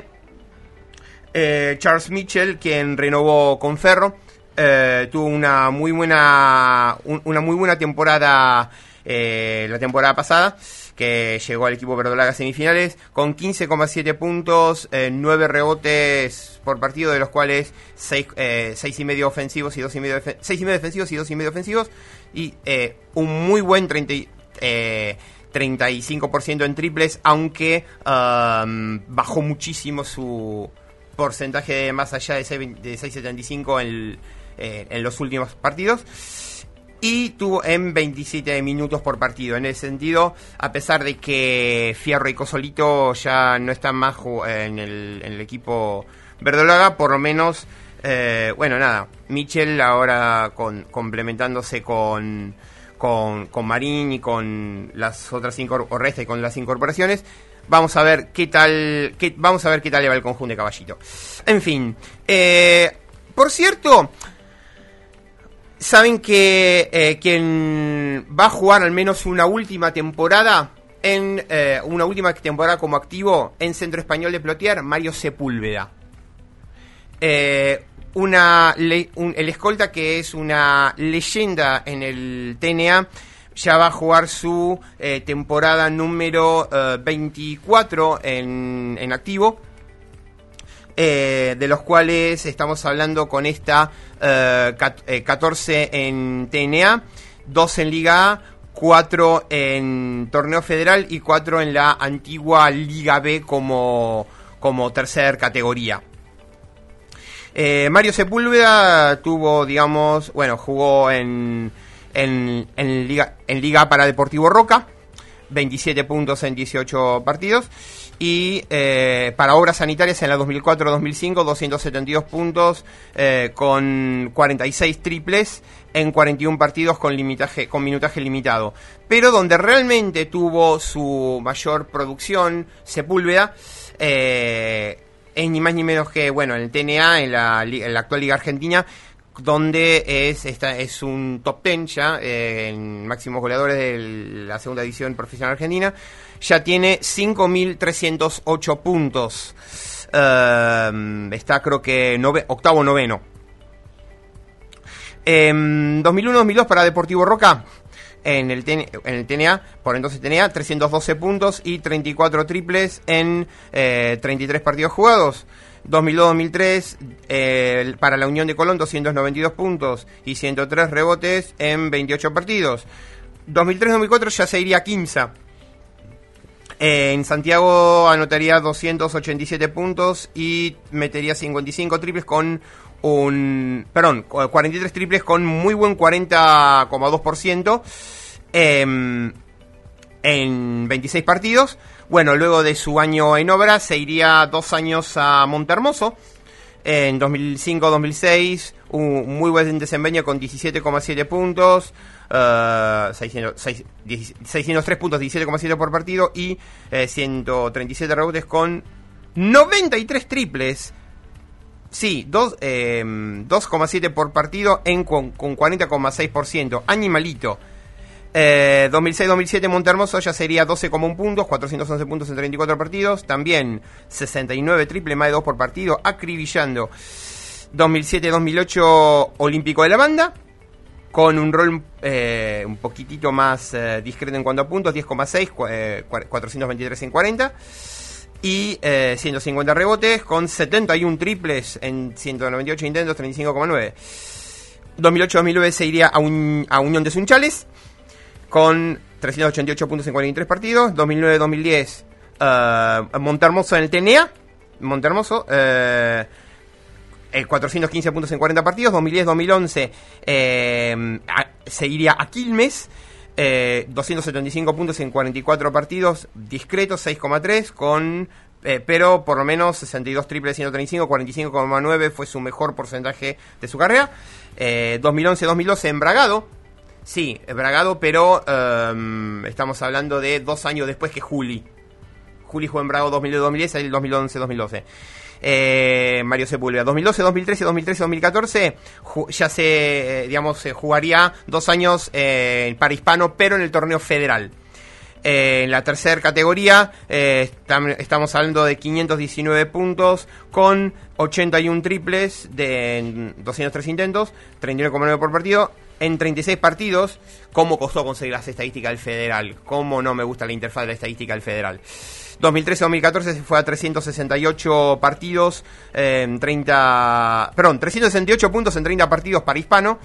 eh, Charles Mitchell, quien renovó con Ferro, eh, tuvo una muy buena un, una muy buena temporada eh, la temporada pasada, que llegó al equipo verdolaga a semifinales con quince coma siete puntos, eh, nueve rebotes por partido, de los cuales seis, eh, seis y medio ofensivos y dos y medio defen- seis y medio defensivos y dos y medio ofensivos, y eh, un muy buen treinta, eh, treinta y cinco por ciento en triples, aunque um, bajó muchísimo su porcentaje de más allá de seis coma setenta y cinco en, eh, en los últimos partidos. Y tuvo en veintisiete minutos por partido. En ese sentido, a pesar de que Fierro y Cosolito ya no están más en el, en el equipo verdolaga, por lo menos, eh, bueno, nada, Mitchell ahora con, complementándose con, con, con Marín y con las otras cinco, o Resta y con las incorporaciones, vamos a ver qué tal, qué, vamos a ver qué tal le va el conjunto de Caballito. En fin, eh, por cierto, saben que eh, quien va a jugar al menos una última temporada en eh, una última temporada como activo en Centro Español de Plotier, Mario Sepúlveda. Eh, una le, un, el escolta, que es una leyenda en el T N A, ya va a jugar su eh, temporada número eh, veinticuatro en, en activo. Eh, de los cuales estamos hablando con esta eh, catorce en T N A, dos en Liga A, cuatro en Torneo Federal y cuatro en la antigua Liga B como, como tercer categoría. Eh, Mario Sepúlveda tuvo, digamos, bueno, jugó en, en, en, Liga, en Liga A para Deportivo Roca, veintisiete puntos en dieciocho partidos. Y eh, para Obras Sanitarias en la dos mil cuatro dos mil cinco, doscientos setenta y dos puntos, eh, con cuarenta y seis triples en cuarenta y uno partidos con limitaje, con minutaje limitado. Pero donde realmente tuvo su mayor producción Sepúlveda eh, es ni más ni menos que, bueno, en el T N A, en la, en la actual Liga Argentina, donde es esta es un top diez ya eh, en máximos goleadores de la segunda división profesional argentina. Ya tiene cinco mil trescientos ocho puntos. Uh, está, creo que, nove, octavo, noveno. En dos mil uno dos mil dos para Deportivo Roca, en el, T N, en el T N A, por entonces T N A, trescientos doce puntos y treinta y cuatro triples en eh, treinta y tres partidos jugados. dos mil dos dos mil tres eh, para la Unión de Colón, doscientos noventa y dos puntos y ciento tres rebotes en veintiocho partidos. dos mil tres dos mil cuatro ya se iría a Quimsa, Eh, en Santiago anotaría doscientos ochenta y siete puntos y metería cincuenta y cinco triples con un... Perdón, cuarenta y tres triples con muy buen cuarenta coma dos por ciento eh, en veintiséis partidos. Bueno, luego de su año en obra se iría dos años a Montehermoso. En dos mil cinco dos mil seis, un muy buen desempeño con diecisiete coma siete puntos, uh, seiscientos, seiscientos tres puntos, diecisiete coma siete por partido y eh, ciento treinta y siete rebotes con noventa y tres triples. Sí, dos, eh, dos coma siete por partido en con, con cuarenta coma seis por ciento. Animalito. Eh, dos mil seis dos mil siete Montehermoso ya sería doce coma uno puntos, cuatrocientos once puntos en treinta y cuatro partidos. También sesenta y nueve triple, más de dos por partido, acribillando. dos mil siete dos mil ocho Olímpico de la Banda, con un rol eh, un poquitito más eh, discreto en cuanto a puntos, diez coma seis, eh, cuatrocientos veintitrés en cuarenta. Y eh, ciento cincuenta rebotes con setenta y uno triples en ciento noventa y ocho intentos, treinta y cinco coma nueve. dos mil ocho dos mil nueve se iría a, un, a Unión de Sunchales con trescientos ochenta y ocho puntos en cuarenta y tres partidos. dos mil nueve dos mil diez uh, Montehermoso en el T N A. Montehermoso uh, eh, cuatrocientos quince puntos en cuarenta partidos. dos mil diez dos mil once eh, a, se iría a Quilmes. Eh, doscientos setenta y cinco puntos en cuarenta y cuatro partidos, discretos, seis coma tres, con eh, pero por lo menos sesenta y dos triples, ciento treinta y cinco, cuarenta y cinco coma nueve fue su mejor porcentaje de su carrera. Eh, dos mil once dos mil doce en Bragado, sí, Bragado, pero um, estamos hablando de dos años después que Juli. Juli jugó en Bragado dos mil diez dos mil diez, el dos mil once dos mil doce. Eh, Mario Sepúlveda, dos mil doce dos mil trece dos mil trece dos mil catorce ju- ya se, eh, digamos, se jugaría dos años eh, para hispano, pero en el torneo federal. Eh, en la tercera categoría eh, tam- estamos hablando de quinientos diecinueve puntos con ochenta y uno triples de doscientos tres intentos, treinta y nueve coma nueve por partido en treinta y seis partidos. ¿Cómo costó conseguir las estadísticas del federal? ¿Cómo no me gusta la interfaz de la estadística del federal? dos mil trece dos mil catorce se fue a trescientos sesenta y ocho partidos, eh, treinta, perdón, trescientos sesenta y ocho puntos en treinta partidos para hispano,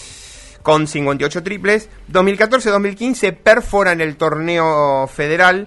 con cincuenta y ocho triples. dos mil catorce dos mil quince perfora en el torneo federal,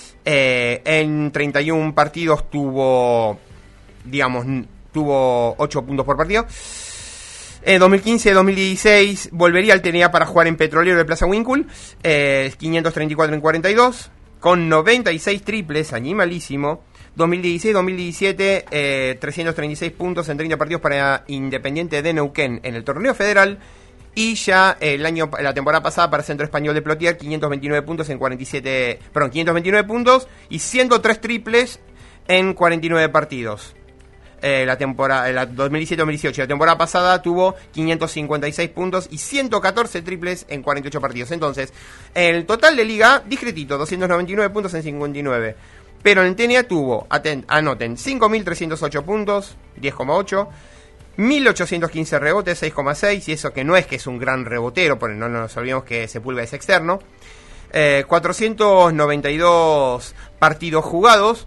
eh, en treinta y uno partidos tuvo, digamos, tuvo ocho puntos por partido. En eh, dos mil quince dos mil dieciséis volvería al T N A para jugar en Petrolero de Plaza Winkle, eh, quinientos treinta y cuatro en cuarenta y dos, con noventa y seis triples, animalísimo. dos mil dieciséis dos mil diecisiete, eh, trescientos treinta y seis puntos en treinta partidos para Independiente de Neuquén en el torneo federal. Y ya el año, la temporada pasada para Centro Español de Plotier, quinientos veintinueve puntos en cuarenta y siete, perdón, quinientos veintinueve puntos y ciento tres triples en cuarenta y nueve partidos. Eh, la temporada, la dos mil diecisiete dos mil dieciocho, la temporada pasada tuvo quinientos cincuenta y seis puntos y ciento catorce triples en cuarenta y ocho partidos. Entonces, el total de liga, discretito, doscientos noventa y nueve puntos en cincuenta y nueve. Pero en el T N A tuvo, aten, anoten, cinco mil trescientos ocho puntos, diez coma ocho, mil ochocientos quince rebotes, seis coma seis, y eso que no es que es un gran rebotero, porque no nos olvidemos que Sepúlveda es externo. Eh, cuatrocientos noventa y dos partidos jugados.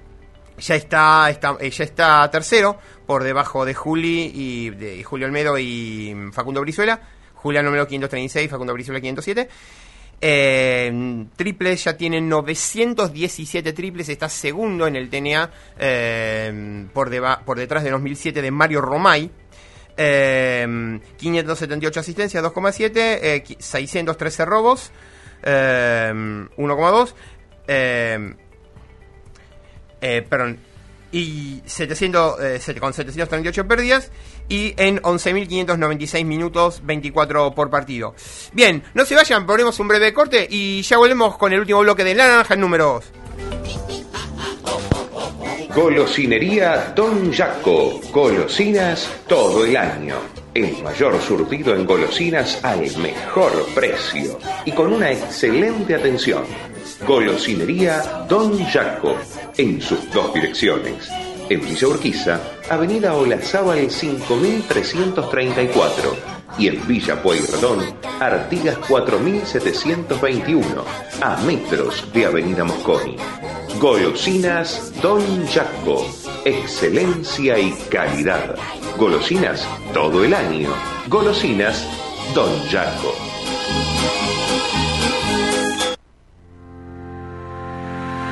Ya está, está, ya está tercero, por debajo de Juli y de y Julio Olmedo y Facundo Brizuela. Julián Olmedo quinientos treinta y seis, Facundo Brizuela quinientos siete. Eh, triples, ya tiene novecientos diecisiete triples, está segundo en el T N A, eh, por, deba, por detrás de dos mil siete de Mario Romay. Eh, quinientos setenta y ocho asistencias, dos coma siete, eh, seiscientos trece robos, eh, uno coma dos. Eh, Eh, perdón, y setecientos, eh, con setecientos treinta y ocho pérdidas y en once mil quinientos noventa y seis minutos, veinticuatro por partido. Bien, no se vayan, ponemos un breve corte y ya volvemos con el último bloque de La Naranja en números. Golosinería Don Jaco, golosinas todo el año. El mayor surtido en golosinas al mejor precio y con una excelente atención. Golosinería Don Jaco, en sus dos direcciones. En Villa Urquiza, Avenida Olazábal cinco mil trescientos treinta y cuatro. Y en Villa Pueyrredón, Artigas cuatro mil setecientos veintiuno, a metros de Avenida Mosconi. Golosinas Don Jaco, excelencia y calidad. Golosinas todo el año. Golosinas Don Jaco.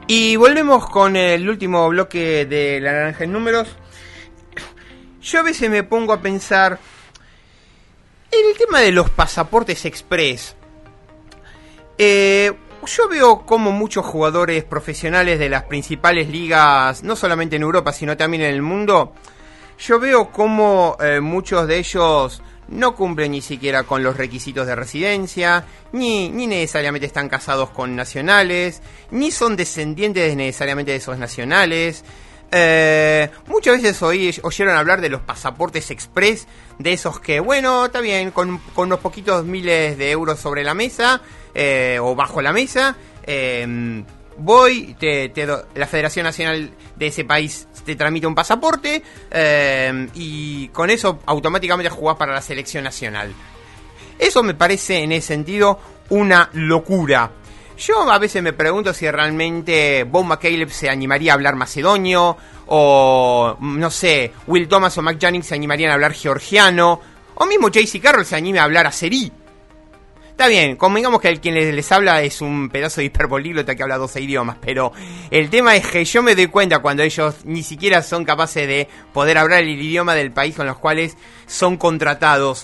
Y volvemos con el último bloque de La Naranja en Números. Yo a veces me pongo a pensar en el tema de los pasaportes express. Eh, yo veo como muchos jugadores profesionales de las principales ligas, no solamente en Europa, sino también en el mundo, yo veo como eh, muchos de ellos no cumplen ni siquiera con los requisitos de residencia, ni, ni necesariamente están casados con nacionales, ni son descendientes necesariamente de esos nacionales. Eh, muchas veces oí, oyeron hablar de los pasaportes express, de esos que, bueno, está bien, con, con unos poquitos miles de euros sobre la mesa, eh, o bajo la mesa, eh, voy, te, te do, la Federación Nacional de ese país te tramita un pasaporte, eh, y con eso automáticamente jugás para la selección nacional. Eso me parece en ese sentido una locura. Yo a veces me pregunto si realmente Bob McCaleb se animaría a hablar macedonio, o no sé, Will Thomas o Mac Jennings se animarían a hablar georgiano, o mismo J C Carroll se anime a hablar azerí. Está bien, convengamos que el quien les, les habla es un pedazo de hiperpolíglota que habla doce idiomas, pero el tema es que yo me doy cuenta cuando ellos ni siquiera son capaces de poder hablar el idioma del país con los cuales son contratados.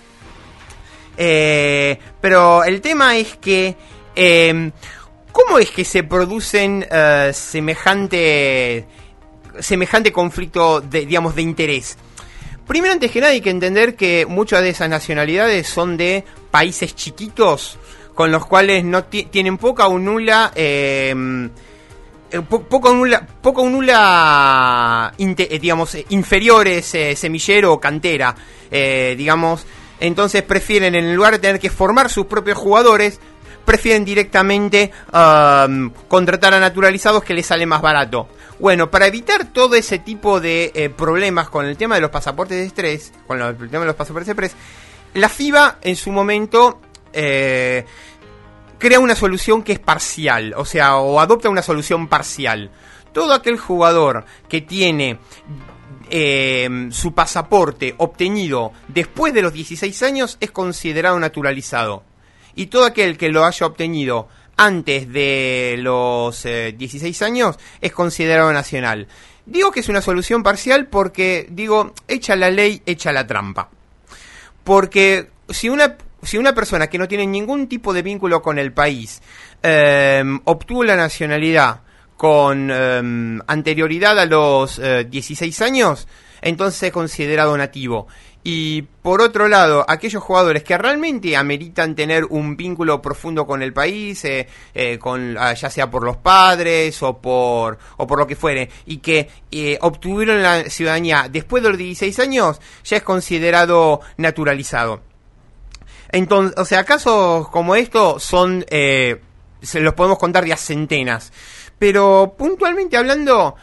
Eh, pero el tema es que, eh, ¿cómo es que se producen uh, semejante, semejante conflicto de, digamos, de interés? Primero, antes que nada, hay que entender que muchas de esas nacionalidades son de países chiquitos, con los cuales no t- tienen poca o nula, eh, po- poco o nula, poco o nula, inte- eh, digamos, inferiores, eh, semillero o cantera, eh, digamos. Entonces prefieren, en lugar de tener que formar sus propios jugadores, prefieren directamente um, contratar a naturalizados, que les sale más barato. Bueno, para evitar todo ese tipo de eh, problemas con el tema de los pasaportes de estrés, con lo, el tema de los pasaportes de express, la FIBA en su momento eh, crea una solución que es parcial, o sea, o adopta una solución parcial. Todo aquel jugador que tiene eh, su pasaporte obtenido después de los dieciséis años es considerado naturalizado. Y todo aquel que lo haya obtenido antes de los eh, dieciséis años es considerado nacional. Digo que es una solución parcial porque, digo, echa la ley, echa la trampa. Porque si una, si una persona que no tiene ningún tipo de vínculo con el país eh, obtuvo la nacionalidad con eh, anterioridad a los eh, dieciséis años, entonces es considerado nativo. Y por otro lado, aquellos jugadores que realmente ameritan tener un vínculo profundo con el país, eh, eh, con, ya sea por los padres o por o por lo que fuere, y que eh, obtuvieron la ciudadanía después de los dieciséis años, ya es considerado naturalizado. Entonces, o sea, casos como estos son, eh, se los podemos contar de a centenas. Pero puntualmente hablando,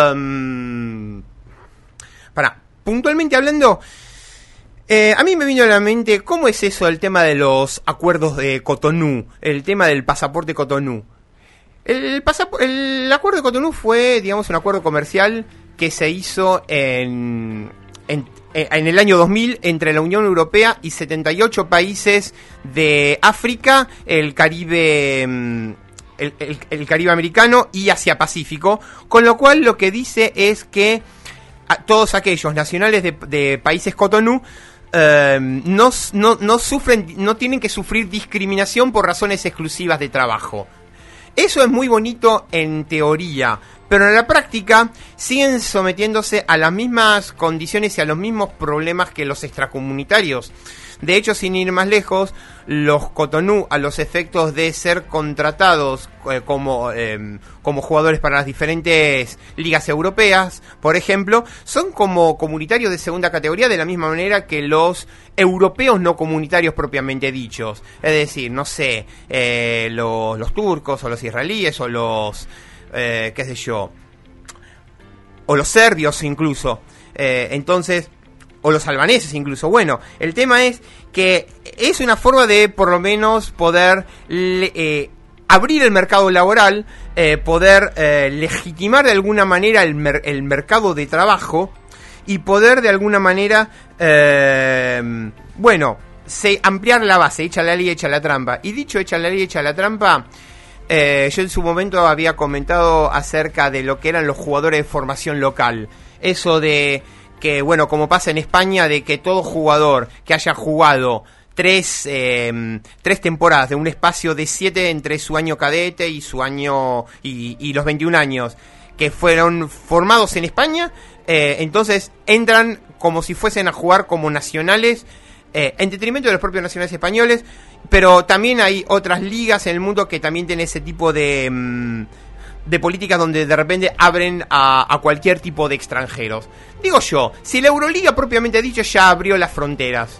um, para, puntualmente hablando, Eh, a mí me vino a la mente cómo es eso el tema de los acuerdos de Cotonú, el tema del pasaporte Cotonú. El, pasap- el acuerdo de Cotonú fue, digamos, un acuerdo comercial que se hizo en, en, en el año dos mil entre la Unión Europea y setenta y ocho países de África, el Caribe, el, el, el Caribe americano y Asia Pacífico, con lo cual lo que dice es que a todos aquellos nacionales de, de países Cotonú Uh, no, no, no sufren, no tienen que sufrir discriminación por razones exclusivas de trabajo. Eso es muy bonito en teoría, pero en la práctica siguen sometiéndose a las mismas condiciones y a los mismos problemas que los extracomunitarios. De hecho, sin ir más lejos, los Cotonú, a los efectos de ser contratados eh, como, eh, como jugadores para las diferentes ligas europeas, por ejemplo, son como comunitarios de segunda categoría, de la misma manera que los europeos no comunitarios propiamente dichos. Es decir, no sé, eh, los, los turcos o los israelíes o los, eh, qué sé yo, o los serbios incluso. Eh, entonces... o los albaneses incluso. Bueno, el tema es que es una forma de por lo menos poder eh, abrir el mercado laboral, eh, poder eh, legitimar de alguna manera el, mer- el mercado de trabajo y poder de alguna manera, eh, bueno, se, ampliar la base, echa la ley, echa la trampa. Y dicho echa la ley, echa la trampa, eh, yo en su momento había comentado acerca de lo que eran los jugadores de formación local. Eso de que, bueno, como pasa en España, de que todo jugador que haya jugado tres, eh, tres temporadas de un espacio de siete entre su año cadete y su año y, y los veintiún años, que fueron formados en España, eh, entonces entran como si fuesen a jugar como nacionales, eh, en detrimento de los propios nacionales españoles, pero también hay otras ligas en el mundo que también tienen ese tipo de, mm, de políticas donde de repente abren a, a cualquier tipo de extranjeros. Digo yo, si la Euroliga propiamente dicho ya abrió las fronteras,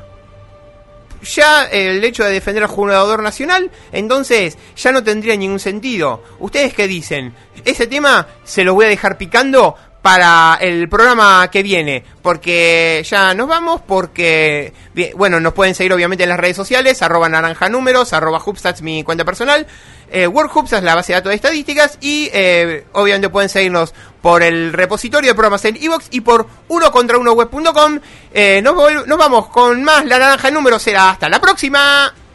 ya el hecho de defender al jugador nacional, entonces ya no tendría ningún sentido. ¿Ustedes qué dicen? Ese tema se lo voy a dejar picando para el programa que viene, porque ya nos vamos, porque, bueno, nos pueden seguir obviamente en las redes sociales, arroba naranja números, arroba Hubstats, mi cuenta personal, eh, World Hubstats, la base de datos de estadísticas, y eh, obviamente pueden seguirnos por el repositorio de programas en iVoox y por uno contra uno web punto com. Eh, nos, nos vamos con más La Naranja en Números, será hasta la próxima.